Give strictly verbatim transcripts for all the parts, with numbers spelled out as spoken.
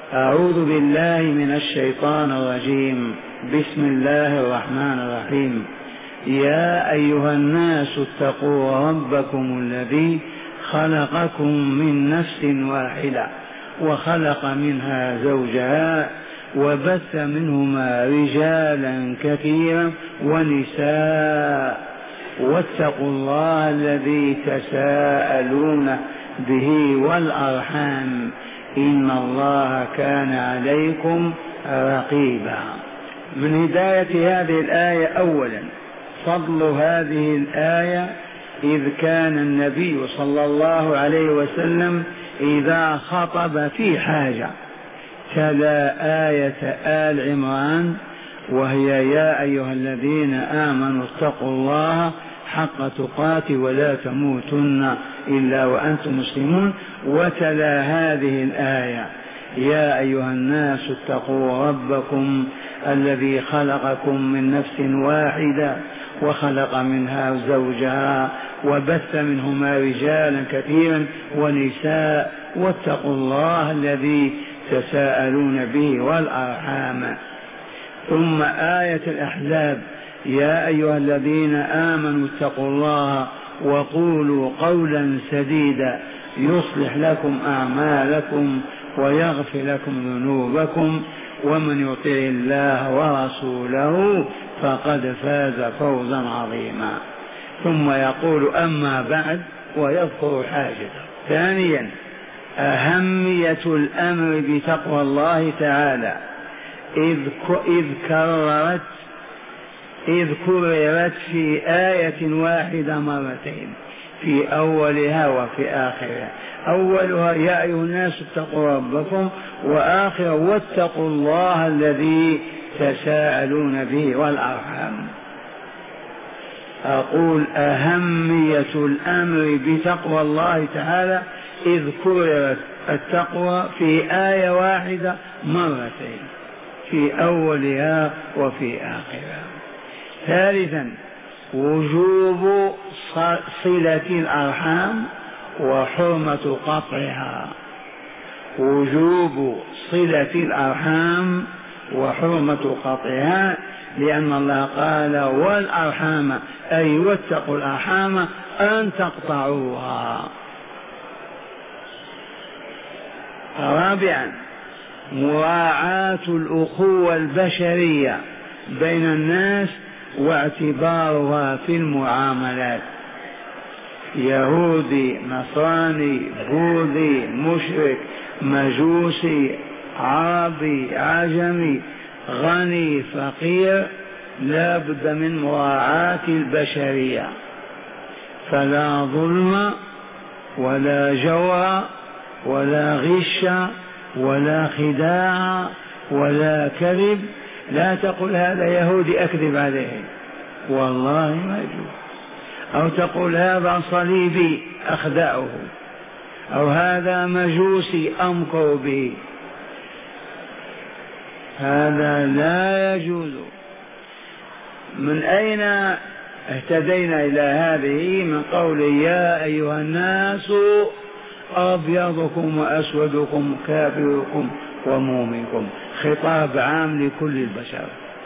أعوذ بالله من الشيطان الرجيم. بسم الله الرحمن الرحيم. يا أيها الناس اتقوا ربكم الذي خلقكم من نفس واحدة وخلق منها زوجها وبث منهما رجالا كثيرا ونساء واتقوا الله الذي تساءلون به والأرحام إن الله كان عليكم رقيبا. من هداية هذه الآية أولا فضل هذه الآية، إذ كان النبي صلى الله عليه وسلم إذا خطب في حاجة تلا آية آل عمران وهي يا أيها الذين آمنوا اتقوا الله حق تقاته ولا تموتن إلا وأنتم مسلمون، وتلا هذه الآية يا أيها الناس اتقوا ربكم الذي خلقكم من نفس واحدة وخلق منها زوجها وبث منهما رجالا كثيرا ونساء واتقوا الله الذي تساءلون به والأرحام. ثم آية الأحزاب يا أيها الذين آمنوا اتقوا الله وقولوا قولا سديدا يصلح لكم أعمالكم ويغفر لكم ذنوبكم ومن يطع الله ورسوله فقد فاز فوزا عظيما. ثم يقول أما بعد ويذكر حاجته. ثانيا أهمية الأمر بتقوى الله تعالى إذ كررت إذ كررت في آية واحدة مرتين، في أولها وفي آخرها. أولها يا أيها الناس اتقوا ربكم، وآخر واتقوا الله الذي تساءلون به والأرحام. أقول أهمية الأمر بتقوى الله تعالى إذ كررت التقوى في آية واحدة مرتين، في أولها وفي آخرها. ثالثا وجوب صلة الأرحام وحرمة قطعها. وجوب صلة الأرحام وحرمة قطعها، لأن الله قال والأرحام أي واتقوا الأرحام أن تقطعوها. رابعا مراعاة الأخوة البشرية بين الناس واعتبارها في المعاملات. يهودي نصراني بوذي مشرك مجوسي عربي عجمي غني فقير لا بد من مراعاة البشرية، فلا ظلم ولا جور ولا غش ولا خداع ولا كذب. لا تقول هذا يهودي أكذب عليه والله ما يجوز، أو تقول هذا صليبي أخدعه، أو هذا مجوسي أمكر به، هذا لا يجوز. من أين اهتدينا إلى هذه؟ من قول يا أيها الناس أبيضكم وأسودكم كافركم ومؤمنكم، خطاب عام لكل البشر.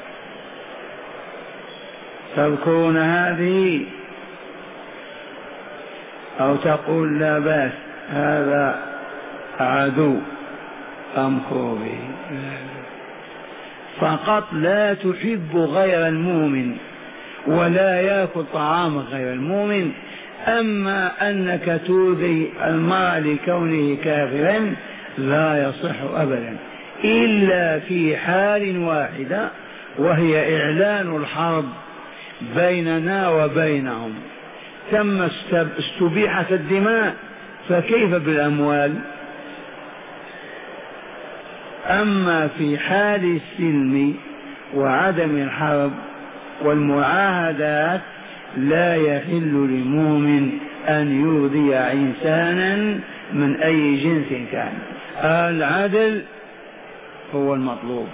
تذكرون هذه أو تقول لا بأس هذا عدو أمكر به، فقط لا تحب غير المؤمن ولا يأكل طعام غير المؤمن. أما أنك تؤذي المرء لكونه كافرا لا يصح أبدا إلا في حال واحدة، وهي إعلان الحرب بيننا وبينهم. ثم استبيحت الدماء، فكيف بالأموال؟ أما في حال السلم وعدم الحرب والمعاهدات لا يحل لمؤمن أن يؤذي إنسانا من أي جنس كان. العدل هو المطلوب.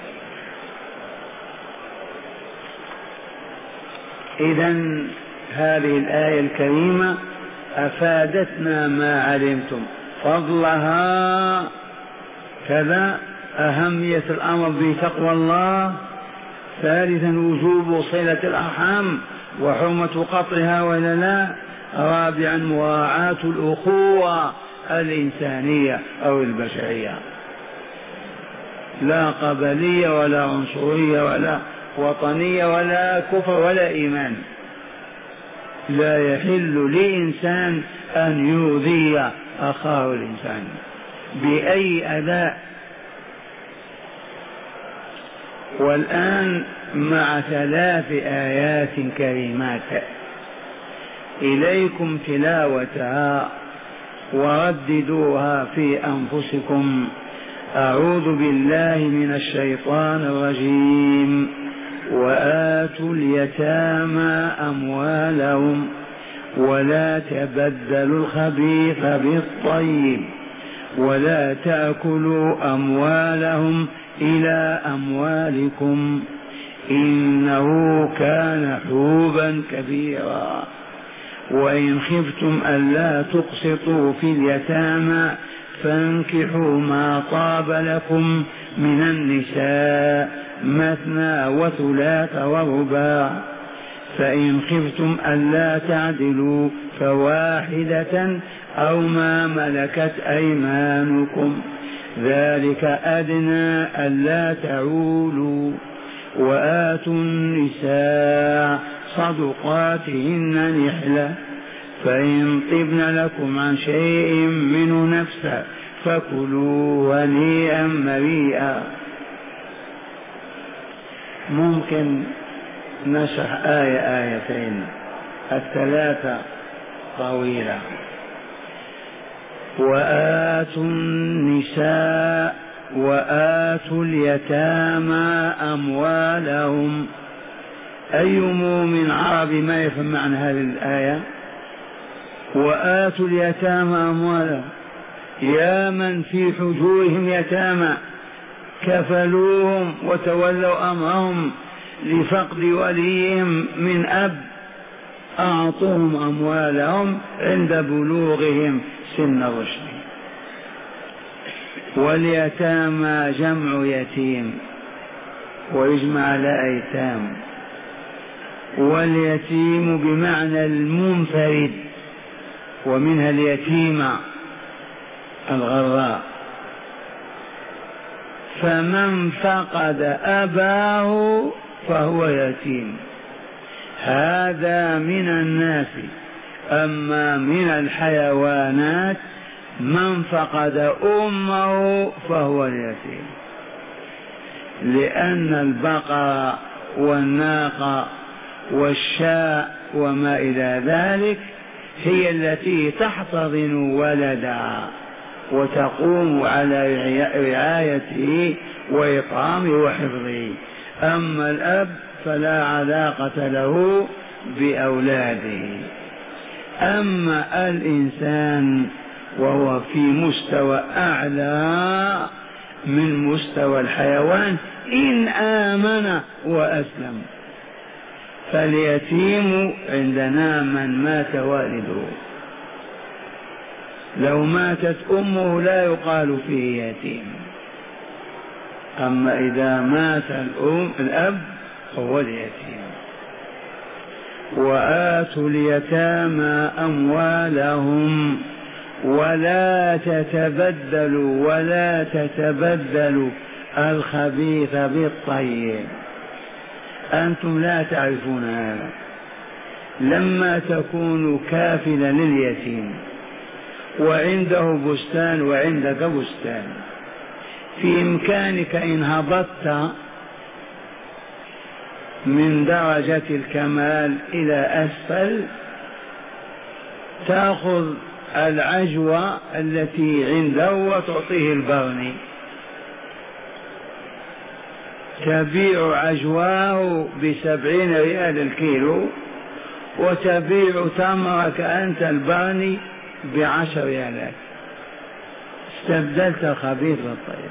إذن هذه الآية الكريمة أفادتنا ما علمتم، فضلها كذا أهمية الأمر بتقوى الله. ثالثا وجوب صلة الأرحام وحرمة قطعها ولا لا. رابعا مراعاة الأخوة الإنسانية أو البشرية، لا قبلية ولا عنصرية ولا وطنية ولا كفر ولا إيمان. لا يحل لإنسان أن يؤذي أخاه الإنسان بأي أداء. والآن مع ثلاث آيات كريمات إليكم تلاوتها ورددوها في أنفسكم. أعوذ بالله من الشيطان الرجيم. وآتوا اليتامى أموالهم ولا تبدلوا الخبيث بالطيب ولا تأكلوا أموالهم إلى أموالكم إنه كان حوبا كبيرا. وإن خفتم ألا تقسطوا في اليتامى فانكحوا ما طاب لكم من النساء مثنى وثلاث ورباع فإن خفتم ألا تعدلوا فواحدة أو ما ملكت أيمانكم ذلك أدنى ألا تعولوا. وآتوا النساء صدقاتهن نحلة فإن طبن لكم عن شيء منه نفسا فكلوا هنيئا مريئا. ممكن نشرح آية آيتين، الثلاثة طويلة. وآتوا النساء وآتوا اليتامى أموالهم. أي مؤمن عربي ما يفهم معنى هذه الآية؟ وآتوا اليتامى أموالهم، يا من في حجورهم يتامى كفلوهم وتولوا أمرهم لفقد وليهم من أب، أعطوهم أموالهم عند بلوغهم سن الرشد. واليتامى جمع يتيم ويجمع على أيتام. واليتيم بمعنى المنفرد، ومنها اليتيمة الغراء. فمن فقد أباه فهو يتيم، هذا من الناس. أما من الحيوانات من فقد أمه فهو اليتيم، لأن البقر والناقة والشاء وما إلى ذلك هي التي تحتضن ولدها وتقوم على رعايته وإطعامه وحفظه. أما الأب فلا علاقة له بأولاده. أما الإنسان وهو في مستوى أعلى من مستوى الحيوان إن آمن وأسلم. فاليتيم عندنا من مات والده، لو ماتت أمه لا يقال فيه يتيم. أما إذا مات الأم الأب هو اليتيم. وآتوا اليتامى أموالهم ولا تتبدلوا ولا تتبدلوا الخبيث بالطيب. أنتم لا تعرفون هذا. لما تكون كافلا لليتيم وعنده بستان وعندك بستان، في إمكانك إن هبطت من درجة الكمال إلى أسفل تأخذ العجوة التي عنده وتعطيه البرني، تبيع عجواه بسبعين ريال الكيلو وتبيع تمرك أنت البرني بعشر ريالات. استبدلت الخبيث بالطيب.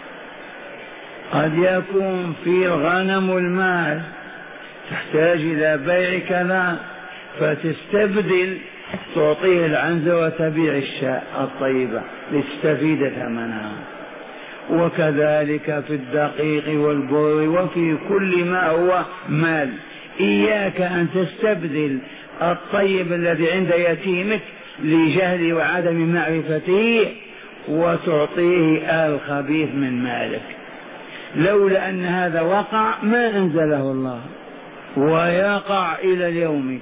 قد يكون في الغنم والمال تحتاج إلى بيع كذا فتستبدل، تعطيه العنزة وتبيع الشاء الطيبة لتستفيد ثمنها. وكذلك في الدقيق والبر وفي كل ما هو مال. إياك أن تستبدل الطيب الذي عند يتيمك لجهل وعدم معرفته وتعطيه الخبيث من مالك. لولا أن هذا وقع ما أنزله الله، ويقع إلى اليوم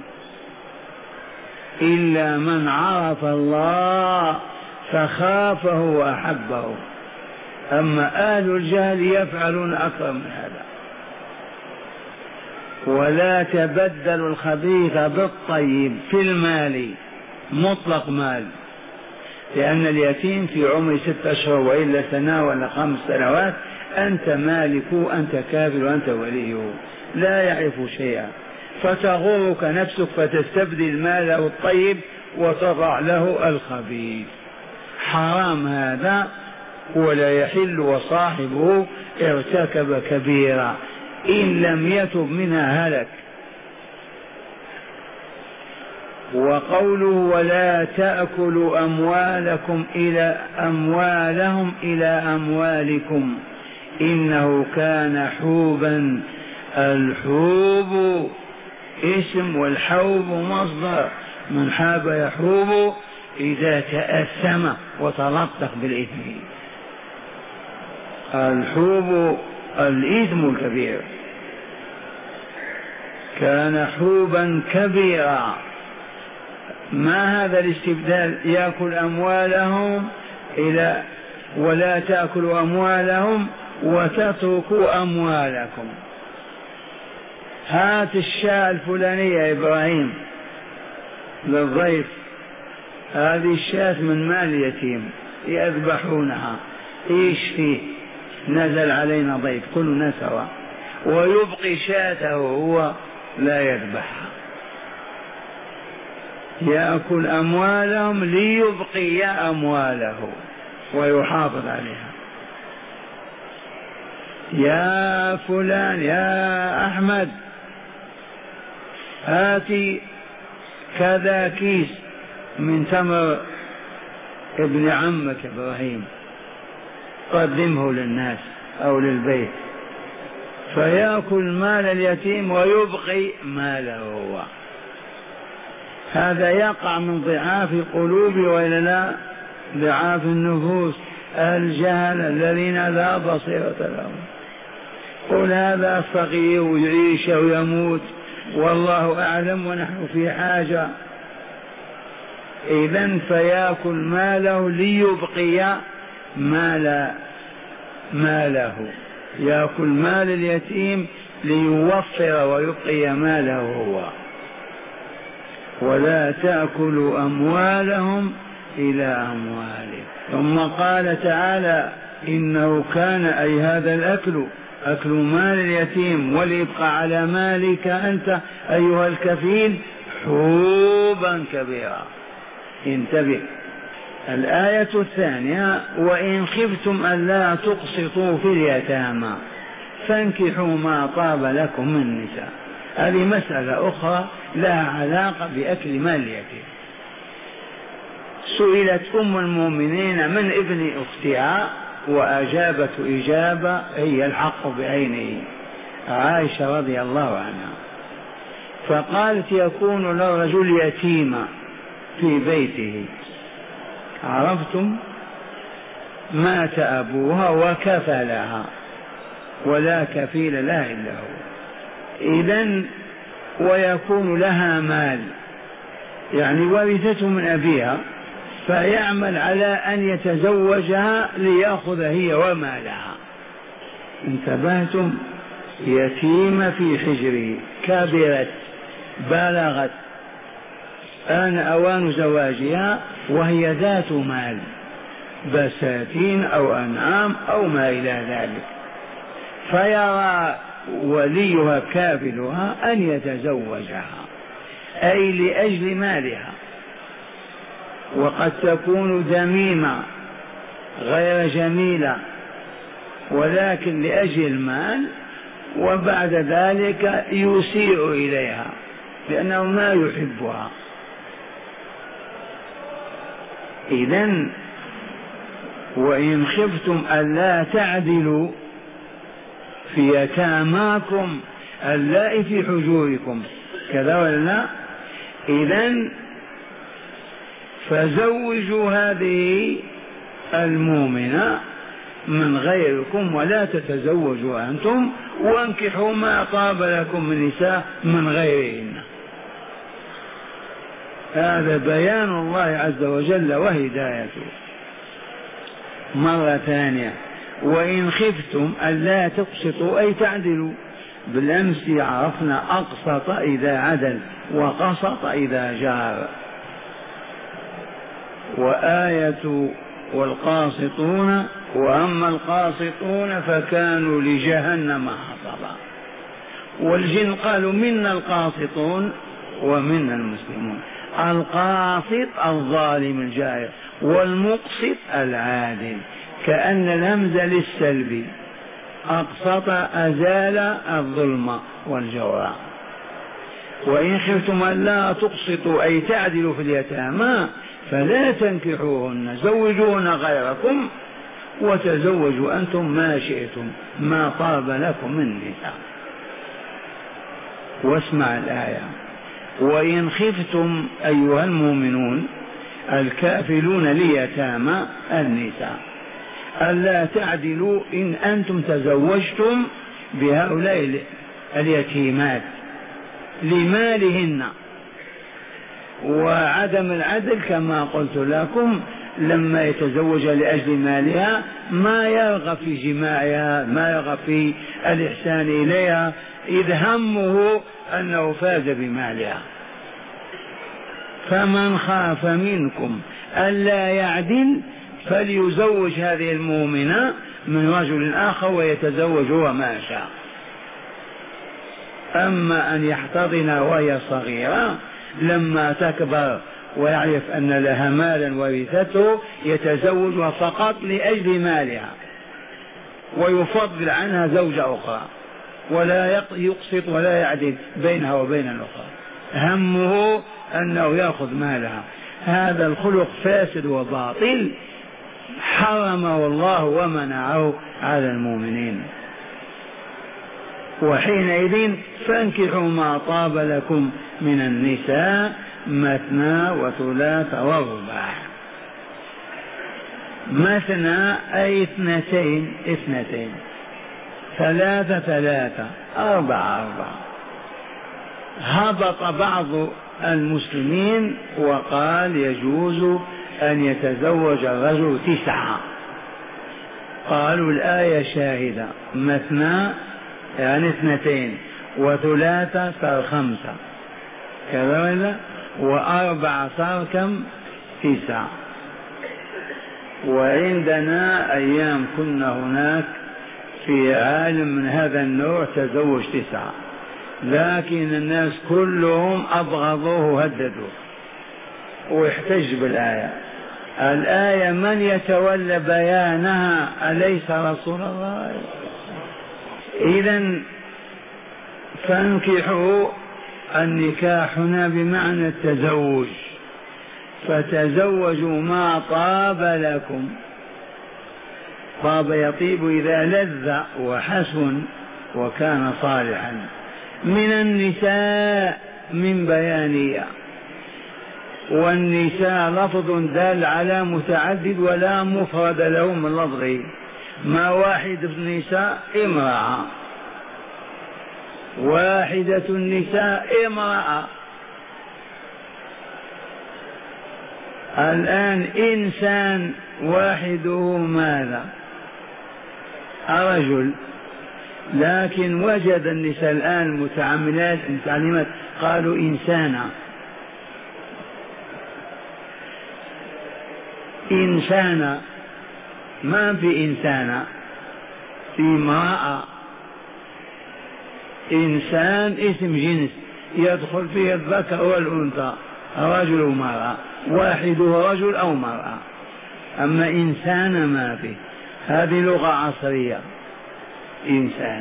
إلا من عرف الله فخافه وأحبه. أما أهل الجهل يفعلون أكثر من هذا. ولا تبدلوا الخبيث بالطيب في المال، مطلق مال، لأن اليتيم في عمر ست أشهر وإلا سنة ولا خمس سنوات أنت مالك، أنت كافر وأنت وليه، لا يعرف شيئا، فتغرك نفسك فتستبدل ماله الطيب وتضع له الخبيث. حرام هذا ولا يحل، وصاحبه ارتكب كبيرة إن لم يتب منها هلك. وقوله ولا تأكلوا أموالكم إلى أموالهم إلى أموالكم إنه كان حوبا. الحوب اسم والحوب مصدر، من حاب يحوب إذا تأثم وتلطخ بالإثم. الحوب الإثم الكبير. كان حوبا كبيرا. ما هذا الاستبدال؟ يأكل أموالهم إلى ولا تأكلوا أموالهم وتتركوا أموالكم. هات الشاة الفلانية يا إبراهيم للضيف، هذه الشاة من مال يتيم يذبحونها، إيش فيه؟ نزل علينا ضيف كلنا سوا، ويبقي شاته هو لا يذبحها. يأكل أموالهم ليبقي أمواله ويحافظ عليها. يا فلان يا أحمد هاتي كذا كيس من تمر ابن عمك إبراهيم قدمه للناس أو للبيت، فيأكل مال اليتيم ويبقي ماله هو. هذا يقع من ضعاف القلوب وإلا لا؟ ضعاف النفوس، الجهل الذين لا بصيرة لهم. قل هذا فقير ويعيش ويموت والله أعلم ونحن في حاجة. إذن فيأكل ماله ليبقي مال ماله، يأكل مال اليتيم ليوفر ويبقي ماله هو. ولا تأكلوا أموالهم إلى أموالهم. ثم قال تعالى إنه كان أي هذا الأكل أكل مال اليتيم وليبقى على مالك أنت أيها الكفيل حوبا كبيرا. انتبه. الآية الثانية وإن خفتم ألا تقسطوا في اليتامى فانكحوا ما طاب لكم من النساء. هذه مسألة أخرى لها علاقة بأكل مال اليتيم. سئلت أم المؤمنين من ابن أختها وأجابت إجابة هي الحق بعينه، عائشة رضي الله عنها، فقالت يكون للرجل يتيما في بيته، عرفتم، مات أبوها وكفلها ولا كفيل لها إلا هو، إذن ويكون لها مال يعني ورثته من أبيها، فيعمل على أن يتزوجها ليأخذ هي ومالها. انتبهتم؟ يتيمة في حجره كبرت بلغت آن أوان زواجها وهي ذات مال، بساتين أو أنعام أو ما إلى ذلك، فيرى وليها كافلها أن يتزوجها أي لأجل مالها، وقد تكون ذميمة غير جميلة ولكن لأجل المال، وبعد ذلك يسيء إليها لأنه ما يحبها. إذن وإن خفتم ألا تعدلوا في يتاماكم اللائي في حجوركم كذا ولا لا؟ إذن فزوجوا هذه المؤمنة من غيركم ولا تتزوجوا أنتم، وانكحوا ما طاب لكم من نساء من غيرهن. هذا بيان الله عز وجل وهدايته. مرة ثانية، وإن خفتم ألا تقسطوا أي تعدلوا. بالأمس عرفنا أقسط إذا عدل وقسط إذا جار. وآية والقاسطون، وأما القاسطون فكانوا لجهنم حطبا. والجن قالوا منا القاسطون ومنا المسلمون. القاسط الظالم الجائر، والمقسط العادل، كأن الهمزة للسلب. أقسط أزال الظلم والجوع. وإن خفتم ألا تقسطوا أي تعدلوا في اليتامى فلا تنكحوهن، زوجوهن غيركم وتزوجوا أنتم ما شئتم ما طاب لكم من النساء. واسمع الآية: وإن خفتم أيها المؤمنون الكافلون ليتامى النساء ألا تعدلوا إن أنتم تزوجتم بهؤلاء اليتيمات لمالهن. وعدم العدل كما قلت لكم لما يتزوج لأجل مالها ما يرغب في جماعها، ما يرغب في الإحسان إليها، إذ همه أنه فاز بمالها. فمن خاف منكم ألا يعدل فليزوج هذه المؤمنة من رجل آخر ويتزوج هو ما شاء. أما أن يحتضن وهي صغيرة لما تكبر ويعرف أن لها مالا ورثته يتزوجها فقط لأجل مالها ويفضل عنها زوجة أخرى، ولا يقسط ولا يعدل بينها وبين الأخرى، همه أنه يأخذ مالها. هذا الخلق فاسد وباطل حرمه الله ومنعه على المؤمنين. وحينئذ فانكحوا ما طاب لكم من النساء مثنى وثلاث ورباع. مثنى أي اثنتين اثنتين، ثلاثة ثلاثة، أربعة أربعة. هبط بعض المسلمين وقال يجوز أن يتزوج الرجل تسعة. قالوا الآية شاهدة، مثنى يعني اثنتين، وثلاثة صار خمسة كذا ولا، وأربعة صار كم؟ تسعة. وعندنا أيام كنا هناك في عالم من هذا النوع تزوج تسعة، لكن الناس كلهم أبغضوه وهددوه واحتج بالآية. الآية من يتولى بيانها أليس رسول الله؟ إذن فانكحوا، النكاح هنا بمعنى التزوج، فتزوجوا ما طاب لكم. طاب يطيب إذا لذ وحسن وكان صالحا. من النساء من بيانية، والنساء لفظ دال على متعدد ولا مفرد له من لفظه، ما واحد النساء امرأة، واحدة النساء امرأة. الآن إنسان واحده ماذا؟ رجل، لكن وجد النساء الآن المتعاملات المتعلمات قالوا إنسانة. إنسانة ما في إنسانة، في امرأة. إنسان اسم جنس يدخل فيه الذكر والأنثى، رجل ومرأة، واحده رجل أو مرأة. أما إنسان ما فيه، هذه لغة عصرية. إنسان.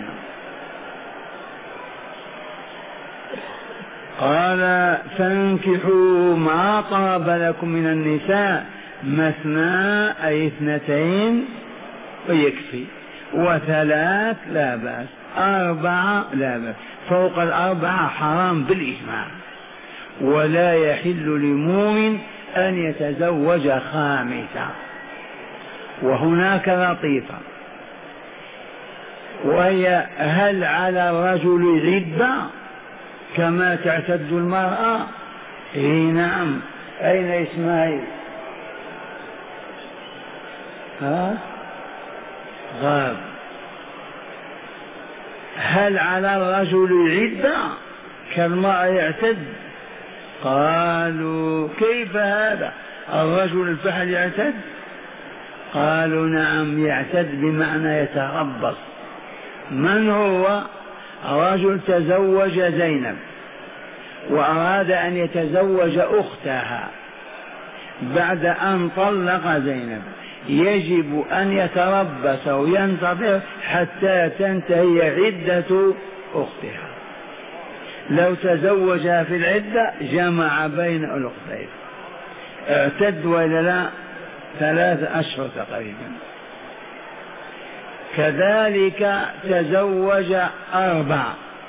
قال فانكحوا ما طاب لكم من النساء مثنى أي اثنتين ويكفي، وثلاث لا بأس، أربعة لا بأس، فوق الأربعة حرام بالإجماع. ولا يحل لمؤمن أن يتزوج خامسة. وهناك لطيفة، وهي هل على الرجل عدة كما تعتد المرأة؟ إيه نعم. أين إسماعيل؟ ها غاب. هل على الرجل عدة كالمرأة يعتد؟ قالوا كيف هذا؟ الرجل الفحل يعتد؟ قالوا نعم يعتد، بمعنى يتربص. من هو؟ رجل تزوج زينب وأراد أن يتزوج أختها بعد أن طلق زينب، يجب أن يتربص وينتظر حتى تنتهي عدة أختها. لو تزوجها في العدة جمع بين الأختين، اعتد ولا لا؟ ثلاثة أشهر تقريبا. كذلك تزوج أربع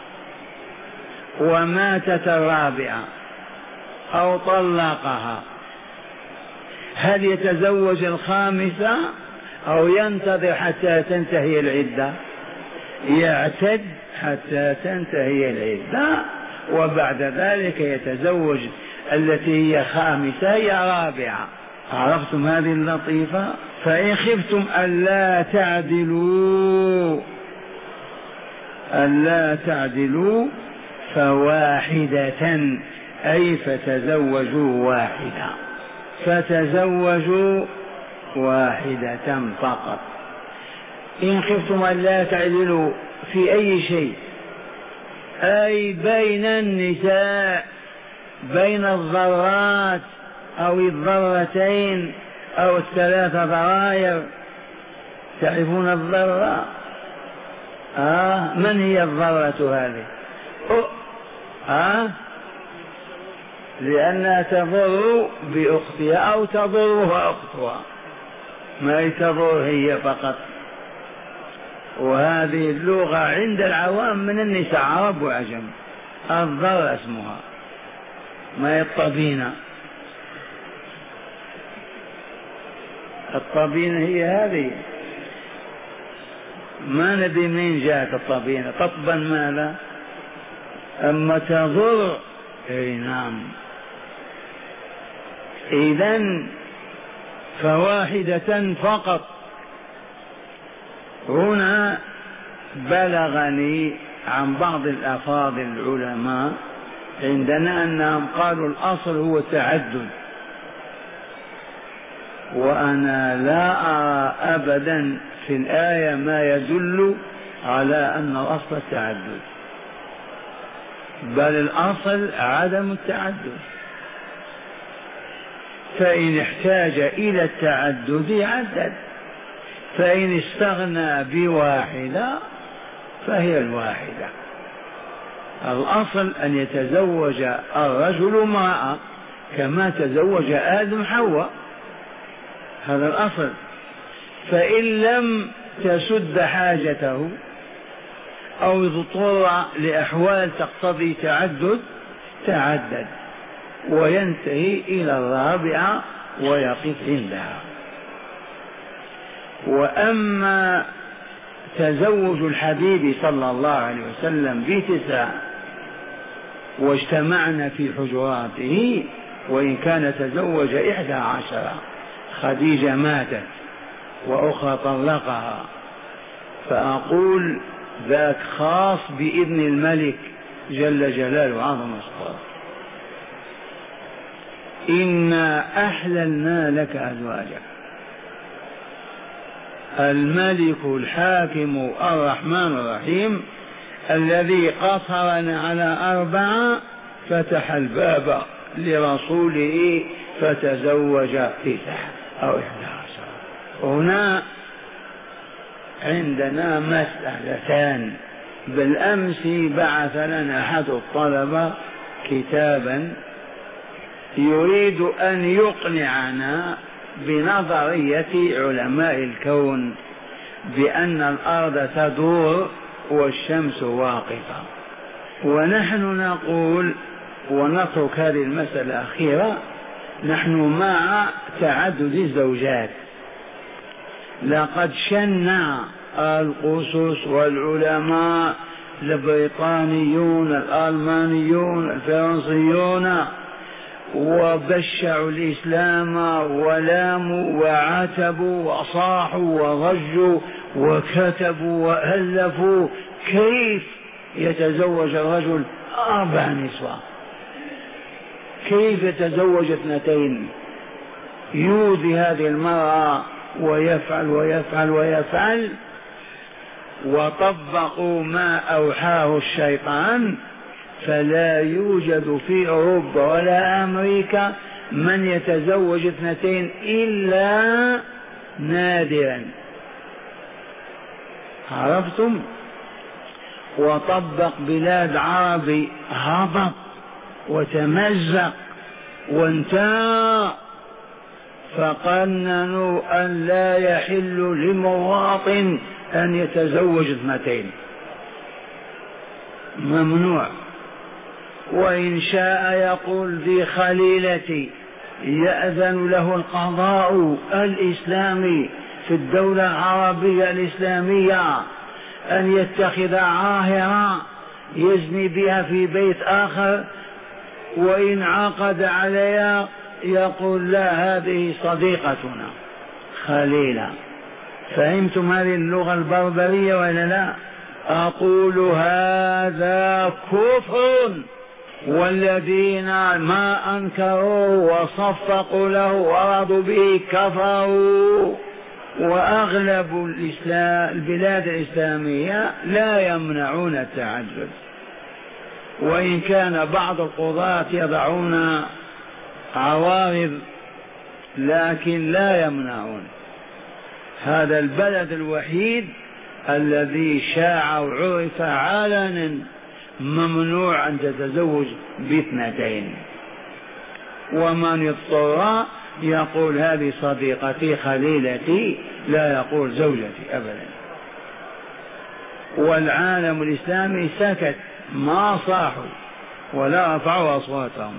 وماتت الرابعة أو طلقها، هل يتزوج الخامسة أو ينتظر حتى تنتهي العدة؟ يعتد حتى تنتهي العدة، وبعد ذلك يتزوج التي هي خامسة هي رابعة. عرفتم هذه اللطيفة؟ فإن خفتم ألا تعدلوا ألا تعدلوا فواحدة، أي فتزوجوا واحدة، فتزوجوا واحدة فقط. إن خفتم ألا تعدلوا في أي شيء، أي بين النساء، بين الضرات أو الضرتين أو الثلاث ضراير. تعرفون الضرة؟ آه من هي الضرة هذه؟ آه لأنها تضر بأختها أو تضرها أختها، ما تضر هي فقط. وهذه اللغة عند العوام من النساء عرب وعجم، الضر اسمها، ما الطبينة. الطبينة هي هذه، ما ندري منين جاءت الطبينة، طبا ماذا؟ أما تضر اي نعم. إذن فواحدة فقط. هنا بلغني عن بعض الأفاضل العلماء عندنا أنهم قالوا الأصل هو التعدد، وأنا لا أرى أبدا في الآية ما يدل على أن الأصل التعدد، بل الأصل عدم التعدد. فإن احتاج إلى التعدد عدد، فإن استغنى بواحدة فهي الواحدة. الأصل أن يتزوج الرجل امرأة كما تزوج آدم حواء، هذا الأصل. فإن لم تسد حاجته أو اضطر لأحوال تقتضي تعدد تعدد، وينتهي إلى الرابعة ويقف عندها. وأما تزوج الحبيب صلى الله عليه وسلم بتسع واجتمعنا في حجراته، وإن كان تزوج إحدى عشرة، خديجة ماتت وأخرى طلقها، فأقول ذاك خاص بإذن الملك جل جلاله عظم الصلاة. إنا أحللنا لك أزواجك، الملك الحاكم الرحمن الرحيم الذي قصرنا على أربعة فتح الباب لرسوله فتزوج تسعة أو إحدى عشر. هنا عندنا مسألتان. بالأمس بعث لنا أحد الطلبة كتابا يريد أن يقنعنا بنظرية علماء الكون بأن الأرض تدور والشمس واقفة. ونحن نقول ونترك هذه المسألة الأخيرة، نحن مع تعدد الزوجات. لقد شنع القصص والعلماء البريطانيون الألمانيون الفرنسيون وبشعوا الإسلام ولاموا وعتبوا وصاحوا وضجوا وكتبوا وألفوا كيف يتزوج الرجل أربع نسوة، كيف يتزوج اثنتين، يؤذي هذه المرأة ويفعل ويفعل ويفعل. وطبقوا ما أوحاه الشيطان، فلا يوجد في أوروبا ولا أمريكا من يتزوج اثنتين إلا نادرا. عرفتم؟ وطبق بلاد عربي هبط وتمزق وانتهى، فقننوا أن لا يحل لمواطن أن يتزوج اثنتين، ممنوع. وإن شاء يقول ذي خليلتي يأذن له القضاء الإسلامي في الدولة العربية الإسلامية أن يتخذ عاهرة يزني بها في بيت آخر، وإن عقد عليها يقول لا هذه صديقتنا خليلة. فهمتم هذه اللغة البربرية ولا لا؟ أقول هذا كفر، والذين ما أنكروا وصفقوا له ورضوا به كفروا. وأغلب الإسلام البلاد الإسلامية لا يمنعون التعدد، وإن كان بعض القضاة يضعون عوارض لكن لا يمنعون. هذا البلد الوحيد الذي شاع وعرف علنا ممنوع أن تتزوج باثنتين. ومن اضطر يقول هذه صديقتي خليلتي، لا يقول زوجتي أبدا. والعالم الإسلامي سكت، ما صاحوا ولا رفعوا أصواتهم،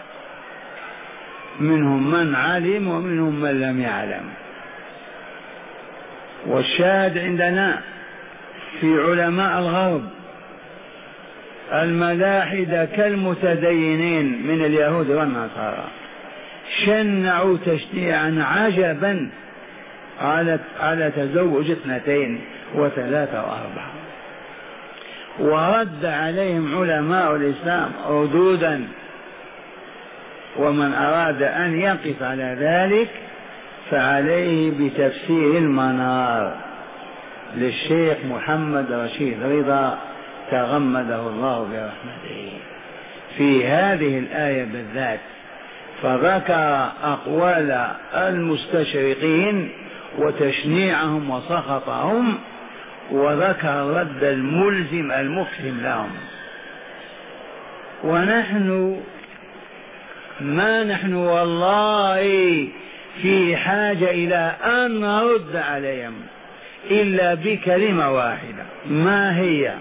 منهم من علم ومنهم من لم يعلم. والشاهد عندنا في علماء الغرب الملاحدة كالمتدينين من اليهود والنصارى شنعوا تشنيعا عجبا على على تزوج اثنتين وثلاثة وأربعة، ورد عليهم علماء الإسلام ردودا. ومن أراد أن يقف على ذلك فعليه بتفسير المنار للشيخ محمد رشيد رضا تغمده الله برحمته في هذه الآية بالذات، فذكر أقوال المستشرقين وتشنيعهم وسخطهم، وذكر الرد الملزم المفهم لهم. ونحن ما نحن والله في حاجة إلى أن نرد عليهم إلا بكلمة واحدة، ما هي؟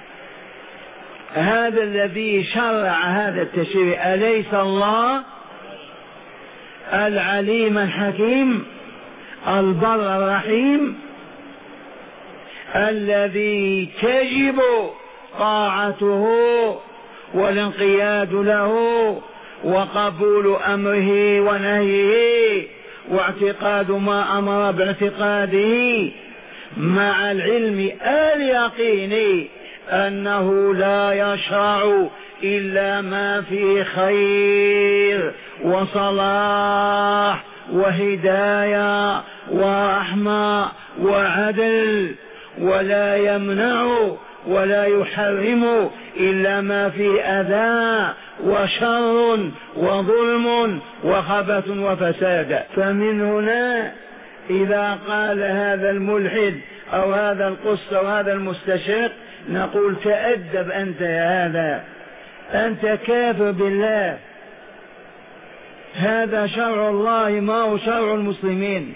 هذا الذي شرع هذا التشريع أليس الله العليم الحكيم البر الرحيم الذي تجب طاعته والانقياد له وقبول أمره ونهيه واعتقاد ما أمر باعتقاده، مع العلم اليقيني أنه لا يشرع إلا ما فيه خير وصلاح وهداية ورحمة وعدل، ولا يمنع ولا يحرم إلا ما فيه أذى وشر وظلم وخبث وفساد. فمن هنا إذا قال هذا الملحد أو هذا القس أو هذا المستشرق نقول تأدب أنت يا هذا، أنت كافر بالله، هذا شرع الله ما هو شرع المسلمين،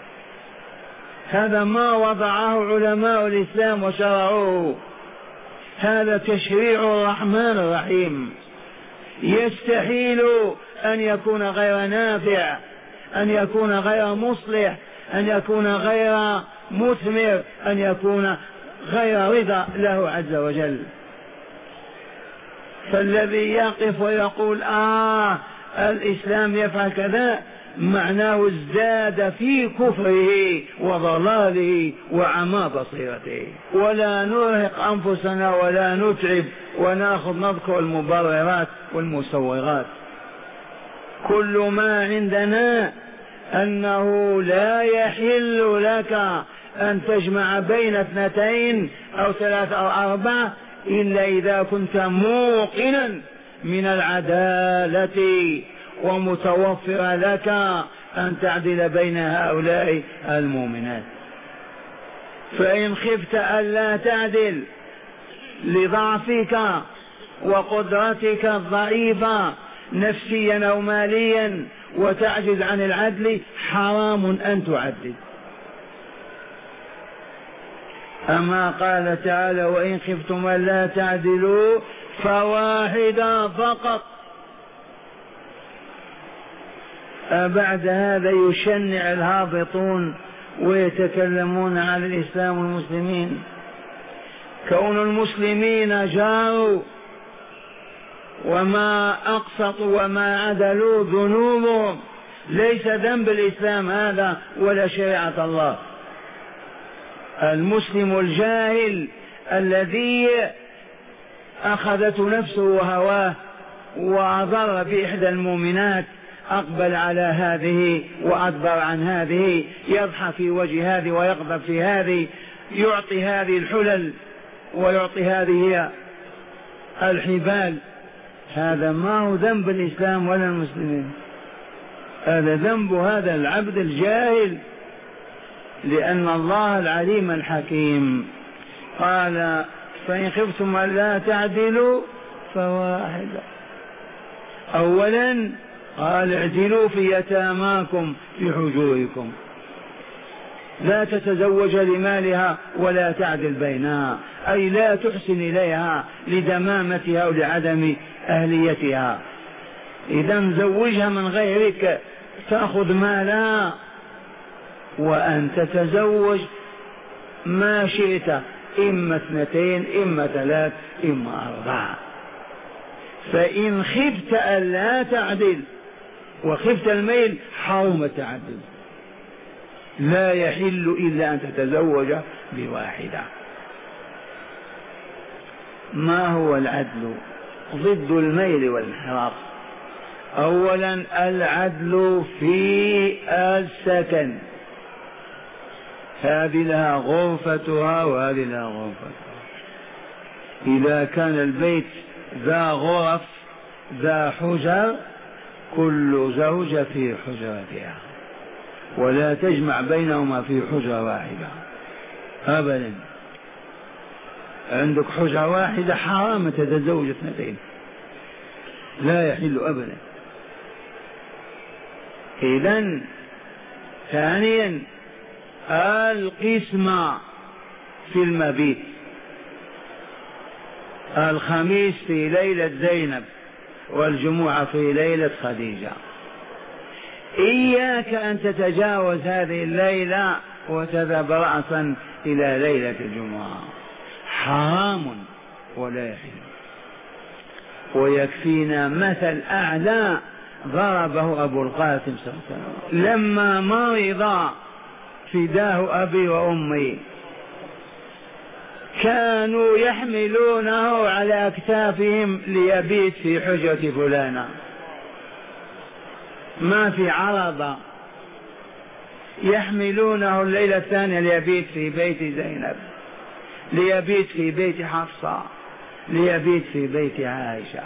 هذا ما وضعه علماء الإسلام وشرعوه، هذا تشريع الرحمن الرحيم. يستحيل أن يكون غير نافع، أن يكون غير مصلح، أن يكون غير مثمر، أن يكون غير رضا له عز وجل. فالذي يقف ويقول آه الإسلام يفعل كذا معناه ازداد في كفره وضلاله وعمى بصيرته. ولا نرهق أنفسنا ولا نتعب ونأخذ نذكر المبررات والمسوغات. كل ما عندنا أنه لا يحل لك أن تجمع بين اثنتين أو ثلاثة أو أربعة إلا إذا كنت موقنا من العدالة ومتوفر لك أن تعدل بين هؤلاء المؤمنات. فإن خفت ألا تعدل لضعفك وقدرتك الضعيفة نفسيا أو ماليا وتعجز عن العدل حرام أن تعدل. أما قال تعالى وإن خفتم ألا تعدلوا فواحدا فقط. بعد هذا يشنع الهابطون ويتكلمون عن الإسلام والمسلمين. كون المسلمين جاروا وما أقسطوا وما عدلوا ذنوبهم، ليس ذنب الإسلام هذا ولا شريعة الله. المسلم الجاهل الذي أخذته نفسه وهواه وأضر بإحدى المؤمنات أقبل على هذه وأدبر عن هذه، يضحك في وجه هذه ويغضب في هذه، يعطي هذه الحلل ويعطي هذه الحبال. هذا ما هو ذنب الإسلام ولا المسلمين، هذا ذنب هذا العبد الجاهل، لأن الله العليم الحكيم قال فإن خفتم ألا تعدلوا فواحدا. أولا قال اعدلوا في يتاماكم في حجوركم، لا تتزوج لمالها ولا تعدل بينها، أي لا تحسن إليها لدمامتها ولعدم أهليتها. إذا زوجها من غيرك تأخذ مالها، وأن تتزوج ما شئت، إما اثنتين إما ثلاث إما أربعة. فإن خفت ألا تعدل وخفت الميل حرم التعدل، لا يحل إلا أن تتزوج بواحدة. ما هو العدل؟ ضد الميل والانحراف. أولا العدل في السكن، هذه لها غرفتها وهذه لها غرفتها. إذا كان البيت ذا غرف ذا حجر كل زوجة في حجرتها، ولا تجمع بينهما في حجرة واحدة أبدا. عندك حجرة واحدة حرام تتزوج اثنتين، لا يحل أبدا. إذن ثانيا القسمة في المبيت، الخميس في ليلة زينب والجمعة في ليلة خديجة. إياك أن تتجاوز هذه الليلة وتذهب رأسا إلى ليلة الجمعة، حرام ولا يحل. ويكفينا مثل أعلى ضربه أبو القاسم صلى الله عليه وسلم لما مرض فداه أبي وأمي، كانوا يحملونه على أكتافهم ليبيت في حجرة فلانة، ما في عرضة، يحملونه الليلة الثانية ليبيت في بيت زينب، ليبيت في بيت حفصة، ليبيت في بيت عائشة،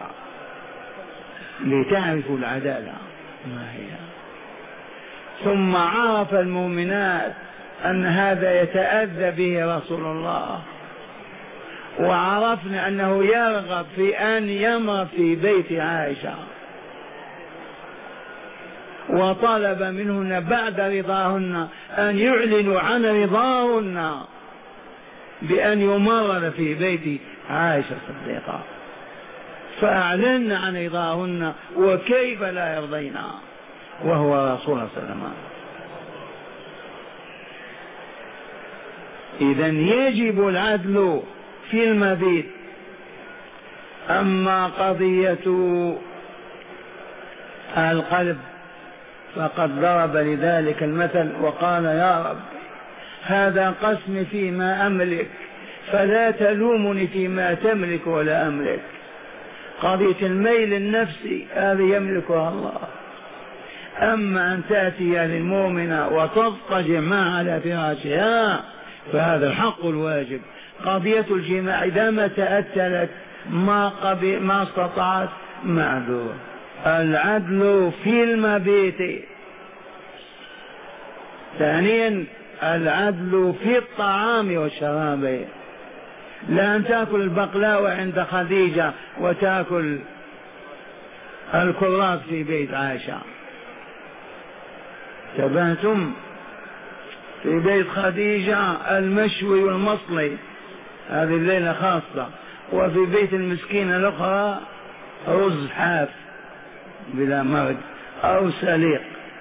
لتعرفوا العدالة ما هي. ثم عرف المؤمنات أن هذا يتأذى به رسول الله، وعرفنا أنه يرغب في أن يمر في بيت عائشة، وطلب منهن بعد رضاهن أن يعلنوا عن رضاهن بأن يمرر في بيت عائشة الصديقة، فأعلن عن رضاهن، وكيف لا يرضين وهو رسول الله صلى الله عليه وسلم. إذن يجب العدل في المبيت. أما قضية القلب فقد ضرب لذلك المثل وقال يا رب هذا قسم فيما أملك فلا تلومني فيما تملك ولا أملك. قضية الميل النفسي هذه يملكها الله. أما أن تأتي للمؤمنة وتضطجع معها على فراشها فهذا الحق الواجب. قضية الجماع إذا ما تأتلت ما, ما استطعت معذور. العدل في المبيت. ثانيا العدل في الطعام والشراب. لا أن تأكل البقلاوة عند خديجة وتأكل الكرات في بيت عائشة. تبهتم في بيت خديجة المشوي والمصلي هذه الليلة خاصة، وفي بيت المسكينة الأخرى رز حاف بلا مرق أو سليق.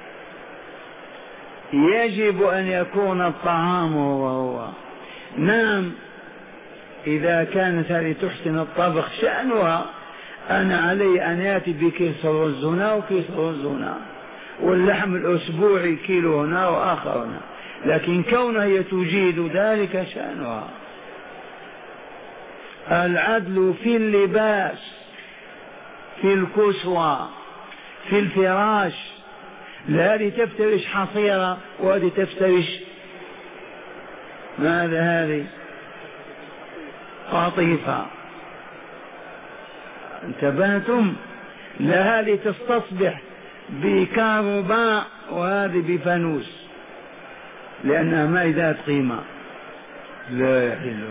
يجب أن يكون الطعام هو هو. نعم إذا كانت هذه تحسن الطبخ شأنها، أنا علي أن يأتي بكيس رز هنا وكيس رز هنا، واللحم الأسبوعي كيلو هنا وآخر هنا، لكن كونها هي تجيد ذلك شأنها. العدل في اللباس، في الكسوة، في الفراش. لا هذه تفترش حصيرة وهذه تفترش ماذا هذه قطيفة. انتبهتم؟ لا هذه تستصبح بكهرباء وهذه بفانوس لأنها ما ذات قيمة. لا يحل.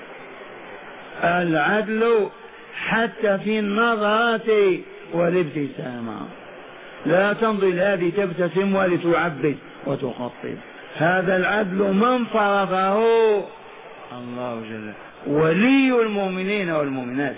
العدل حتى في النظرات والابتسامة. لا تنظر هذه تبتسم ولتعبد وتخطب. هذا العدل من فرضه الله جل ولي المؤمنين والمؤمنات،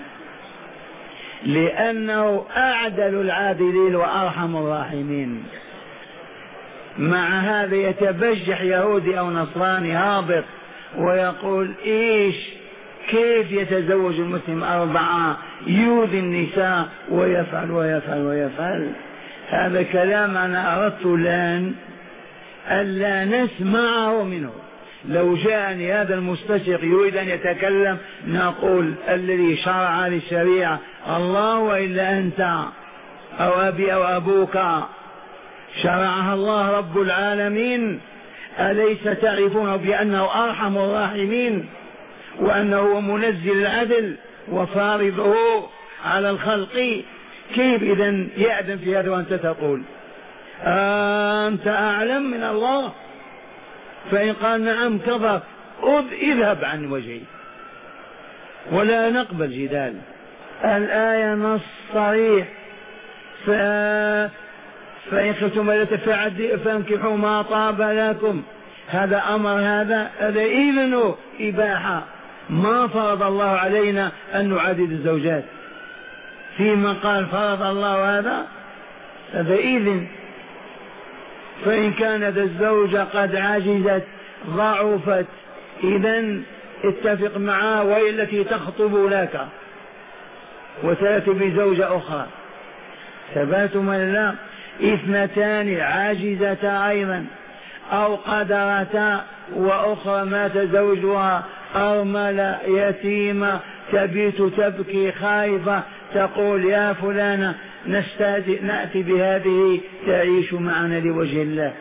لأنه أعدل العادلين وأرحم الراحمين. مع هذا يتبجح يهودي أو نصراني هابط ويقول إيش كيف يتزوج المسلم أربعة يؤذي النساء ويفعل ويفعل ويفعل. هذا كلام أنا أردت الآن ألا نسمعه منه. لو جاءني هذا المستشرق يريد أن يتكلم نقول الذي شرع للشريعة الله وإلا أنت أو أبي أو أبوك. شرعها الله رب العالمين. أليس تعرفون بأنه أرحم الراحمين وأنه هو منزل العدل وفارضه على الخلق؟ كيف إذن يأذن في هذا وأنت تقول أنت أعلم من الله؟ فإن قال نعم كفر اذهب عن وجهي ولا نقبل جدال. الآية نص صريح ف... فإن خفتم ألا فانكحوا ما طاب لكم. هذا أمر هذا هذا إذن إباحة. ما فرض الله علينا أن نعدد الزوجات فيما قال فرض الله هذا هذا إذن. فإن كانت الزوجة قد عجزت ضعفت إذن اتفق معها والتي تخطب لك وتأتي بزوجة أخرى. ثباتم الله. اثنتان عاجزتا أيضا أو قدرتا وأخرى مات زوجها أرملة يتيمة تبيت تبكي خائفة تقول يا فلانة نأتي بهذه تعيش معنا لوجه الله.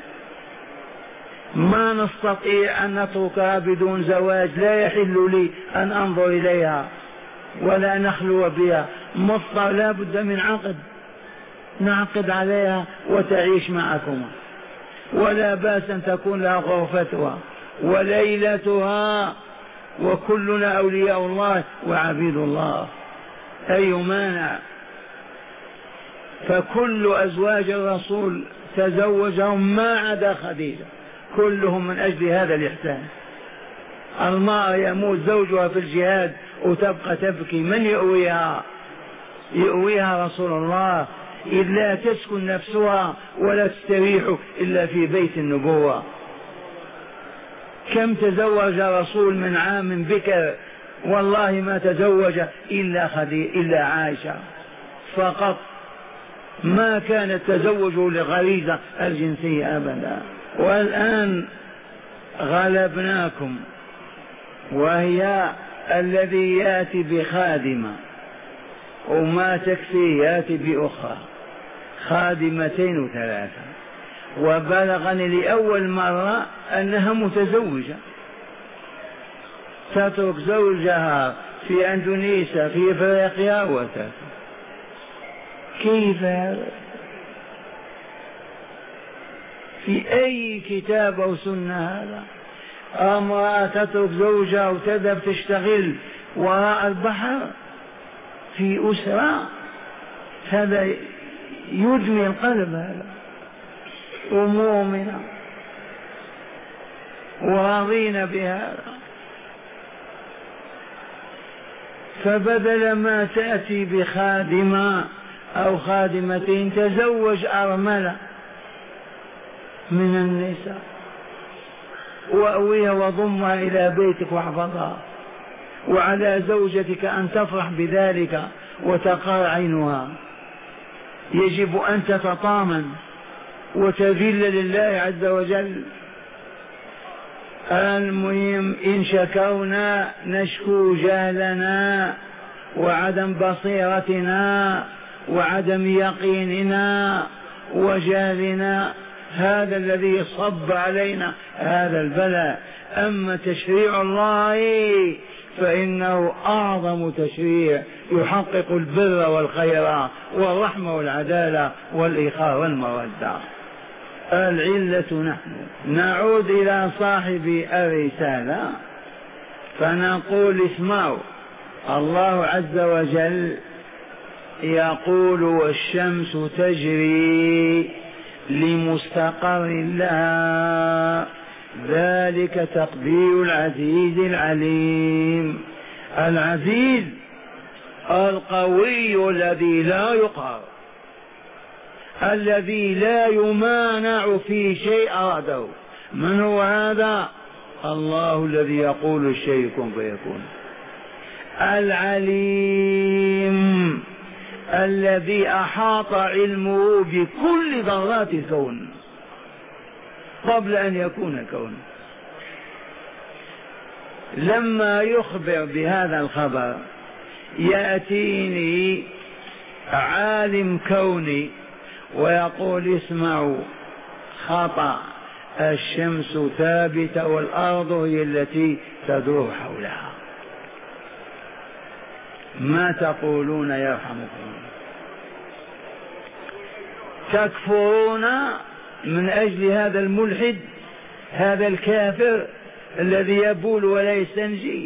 ما نستطيع أن نتركها بدون زواج. لا يحل لي أن أنظر إليها ولا نخلو بها. مضطر لا بد من عقد نعقد عليها وتعيش معكم. ولا بأس أن تكون لها غرفتها وليلتها وكلنا أولياء الله وعبيد الله. أي مانع؟ فكل أزواج الرسول تزوجهم ما عدا خديجة، كلهم من أجل هذا الإحسان. المرأة يموت زوجها في الجهاد وتبقى تبكي، من يؤويها؟ يؤويها رسول الله، إذ لا تسكن نفسها ولا تستريح إلا في بيت النبوة. كم تزوج رسول من عام بكر، والله ما تزوج إلا خديجة إلا عائشة فقط، ما كان التزوج لغريزة الجنسية أبدا. والآن غلبناكم، وهي الذي يأتي بخادمة وما تكفي يأتي بأخرى، خادمتين وثلاثة. وبلغني لأول مرة أنها متزوجة، تترك زوجها في أندونيسيا في إفريقيا وتترك. كيف هذا؟ في أي كتاب أو سنة هذا؟ امرأة تترك زوجها وتذهب تشتغل وراء البحر في أسرة، هذا يدمي القلب، هذا ومؤمنة وراضين بهذا. فبدل ما تأتي بخادمة أو خادمتين تزوج أرملة من النساء وأويها وضمها إلى بيتك واحفظها، وعلى زوجتك أن تفرح بذلك وتقر عينها. يجب أن تتطامن وتذل لله عز وجل. المهم إن شكونا نشكو جهلنا وعدم بصيرتنا وعدم يقيننا وجهلنا، هذا الذي صب علينا هذا البلاء. أما تشريع الله فإنه أعظم تشريع يحقق البر والخير والرحمة والعدالة والإخاء والمودة. العلة نحن. نعود إلى صاحب الرسالة فنقول اسمعوا، الله عز وجل يقول والشمس تجري لمستقر لها ذلك تقدير العزيز العليم. العزيز القوي الذي لا يقهر، الذي لا يمانع في شيء أراده. من هو هذا؟ الله الذي يقول الشيء كن فيكون. العليم الذي أحاط علمه بكل ذرات الكون قبل أن يكون كون. لما يخبر بهذا الخبر يأتيني عالم كوني ويقول اسمعوا خطأ، الشمس ثابتة والأرض هي التي تدور حولها. ما تقولون يرحمكم؟ تكفرون من أجل هذا الملحد، هذا الكافر الذي يبول ولا يستنجي.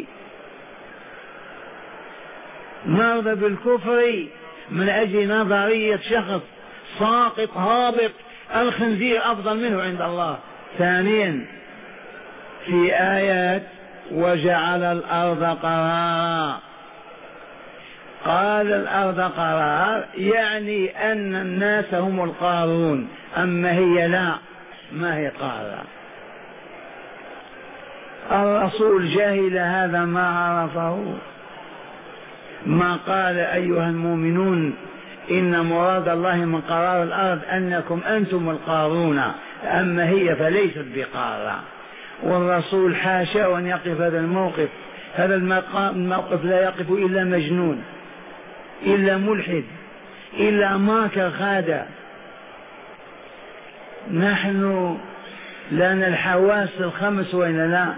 نرضى بالكفر من أجل نظرية شخص ساقط هابط، الخنزير أفضل منه عند الله. ثانيا في آيات وجعل الأرض قرارا، قال الأرض قرار يعني أن الناس هم القارون، أما هي لا، ما هي قارة. الرسول جاهل هذا ما عرفه، ما قال أيها المؤمنون إن مراد الله من قرار الأرض أنكم أنتم القارون، أما هي فليست بقارة. والرسول حاشا أن يقف هذا الموقف، هذا الموقف لا يقف إلا مجنون، إلا ملحد، إلا ماكر خادع. نحن لنا الحواس الخمس وإن لا؟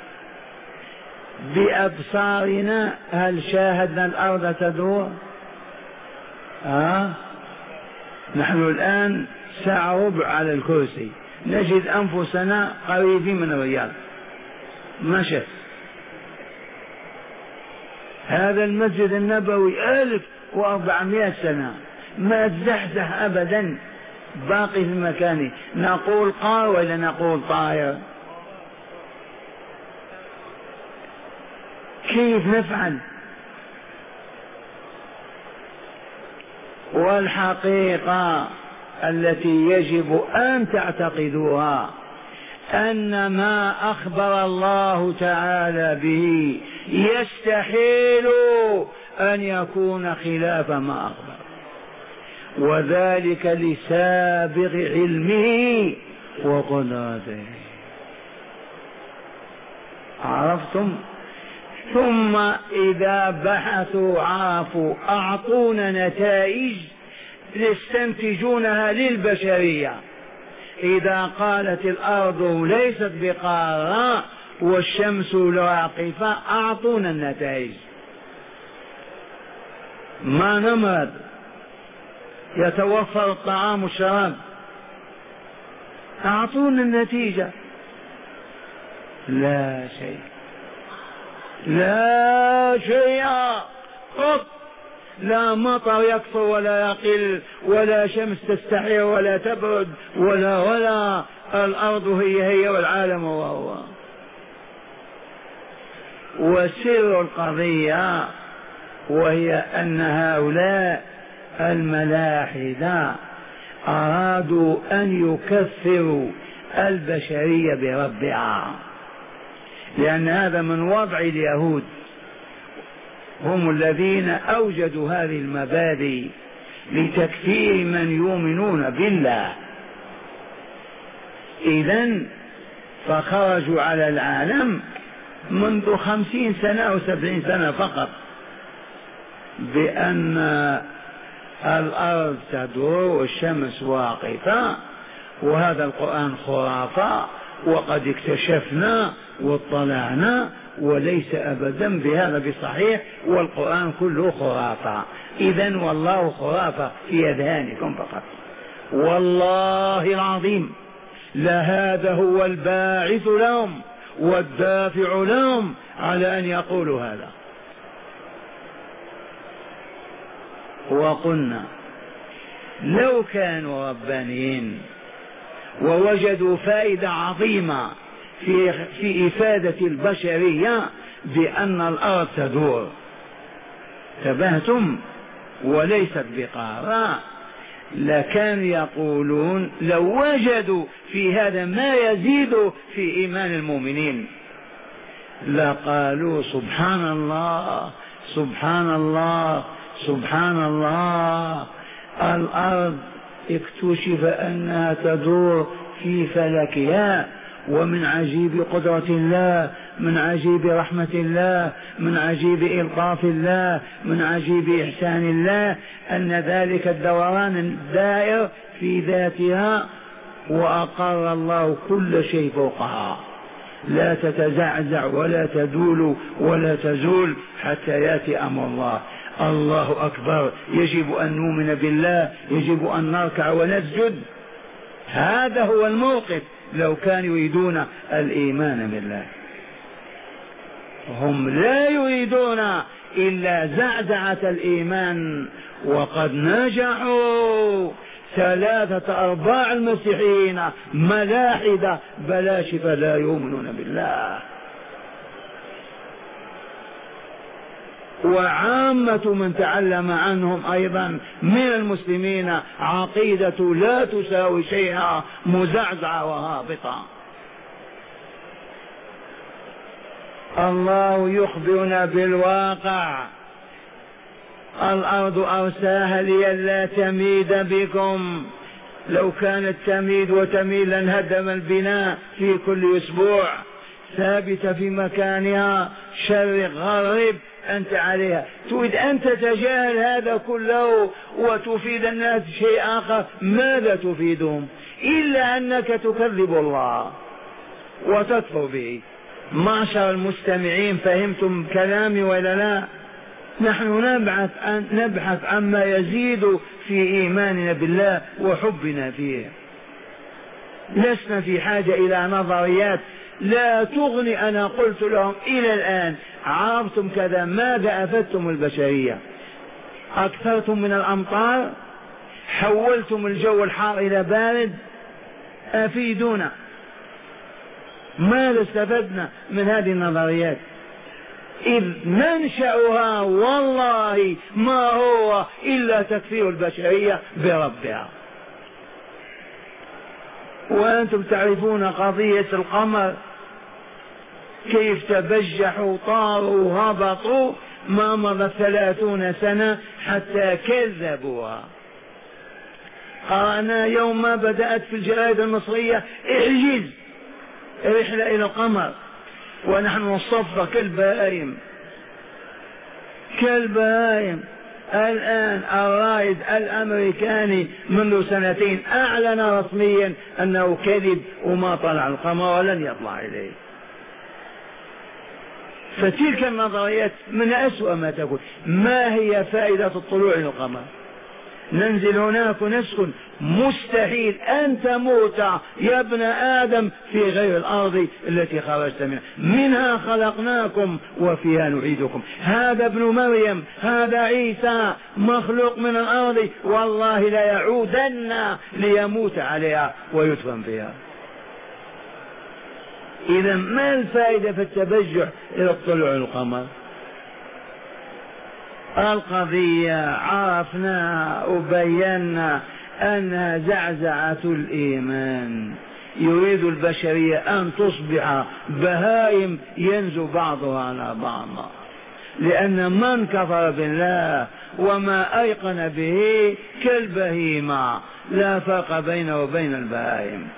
بأبصارنا هل شاهدنا الأرض تدور؟ آه؟ نحن الآن ساعة ربع على الكرسي نجد أنفسنا قريبين من الرياض مشت. هذا المسجد النبوي ألف وأربعمائة سنة ما تزحزح أبدا، باقي في مكانه. نقول قار ولا نقول طائر؟ كيف نفعل؟ والحقيقة التي يجب أن تعتقدوها أن ما أخبر الله تعالى به يستحيل أن يكون خلاف ما أخبر، وذلك لسابغ علمه وقدرته. عرفتم؟ ثم إذا بحثوا عرفوا أعطونا نتائج يستنتجونها للبشرية. إذا قالت الأرض ليست بقارة والشمس واقفة أعطونا النتائج، ما نمرض، يتوفر الطعام والشراب، أعطونا النتيجة. لا شيء، لا شيء قط، لا مطر يكثر ولا يقل، ولا شمس تستحير ولا تبرد، ولا ولا الأرض هي هي والعالم هو هو. وسر القضية وهي أن هؤلاء الملاحدة أرادوا أن يكفروا البشرية بربها، لأن هذا من وضع اليهود، هم الذين أوجدوا هذه المبادئ لتكفير من يؤمنون بالله. إذن فخرجوا على العالم منذ خمسين سنة أو سبعين سنة فقط بأن الأرض تدور والشمس واقفة، وهذا القرآن خرافة، وقد اكتشفنا واطلعنا وليس أبدا بهذا بصحيح، والقرآن كله خرافة. إذن والله خرافة في أذهانكم فقط. والله العظيم لهذا هو الباعث لهم والدافع لهم على أن يقولوا هذا. وقلنا لو كانوا ربانيين ووجدوا فائدة عظيمة في, في إفادة البشرية بأن الأرض تدور، تبهتم، وليست بقارة، لكانوا يقولون لو وجدوا في هذا ما يزيد في إيمان المؤمنين لقالوا سبحان الله سبحان الله سبحان الله، الأرض اكتشف أنها تدور في فلكها، ومن عجيب قدرة الله، من عجيب رحمة الله، من عجيب إلطاف الله، من عجيب إحسان الله أن ذلك الدوران الدائر في ذاتها، وأقر الله كل شيء فوقها، لا تتزعزع ولا تدول ولا تزول حتى يأتي أمر الله. الله أكبر، يجب أن نؤمن بالله، يجب أن نركع ونسجد. هذا هو الموقف لو كانوا يريدون الإيمان بالله. هم لا يريدون إلا زعزعة الإيمان، وقد نجحوا. ثلاثة أرباع المسيحيين ملاحدة بلاشفة لا يؤمنون بالله، وعامة من تعلم عنهم أيضا من المسلمين عقيدة لا تساوي شيئا، مزعزعة وهابطة. الله يخبرنا بالواقع. الأرض أرساها لئلا تميد بكم، لو كانت تميد وتميل لانهدم البناء في كل أسبوع، ثابتة في مكانها، شرق غرب أنت عليها. تريد أن تتجاهل هذا كله وتفيد الناس شيء آخر، ماذا تفيدهم؟ إلا أنك تكذب الله وتكفر به. معشر المستمعين، فهمتم كلامي ولا لا؟ نحن نبحث عن نبحث عما يزيد في إيماننا بالله وحبنا فيه. لسنا في حاجة إلى نظريات لا تغني. أنا قلت لهم إلى الآن عرفتم كذا، ماذا أفدتم البشرية؟ أكثرتم من الأمطار؟ حولتم الجو الحار إلى بارد، أفيدونا، ماذا استفدنا من هذه النظريات؟ إذ منشأها والله ما هو إلا تكفير البشرية بربها. وأنتم تعرفون قضية القمر كيف تبجحوا طاروا هبطوا، ما مضت ثلاثون سنة حتى كذبوها. قرأنا يوم ما بدأت في الجرائد المصرية احجز رحلة إلى القمر، ونحن نصفى كالبهائم كالبهائم. الآن الرائد الأمريكاني منذ سنتين أعلن رسميا أنه كذب وما طلع القمر ولن يطلع إليه. فتلك النظريات من أسوأ ما تكون. ما هي فائدة الطلوع إلى القمر؟ ننزل هناك ونسكن، مستحيل أن تموت يا ابن آدم في غير الأرض التي خرجت منها، منها خلقناكم وفيها نعيدكم. هذا ابن مريم، هذا عيسى مخلوق من الأرض، والله لا يعودن ليموت عليها ويدفن فيها. إذا ما الفائدة في التبجح إلى الطلوع القمر؟ القضية عرفناها وبينا أنها زعزعة الإيمان. يريد البشرية أن تصبح بهائم ينزو بعضها على بعض، لأن من كفر بالله وما أيقن به كالبهيمة، لا فرق بينه وبين البهائم.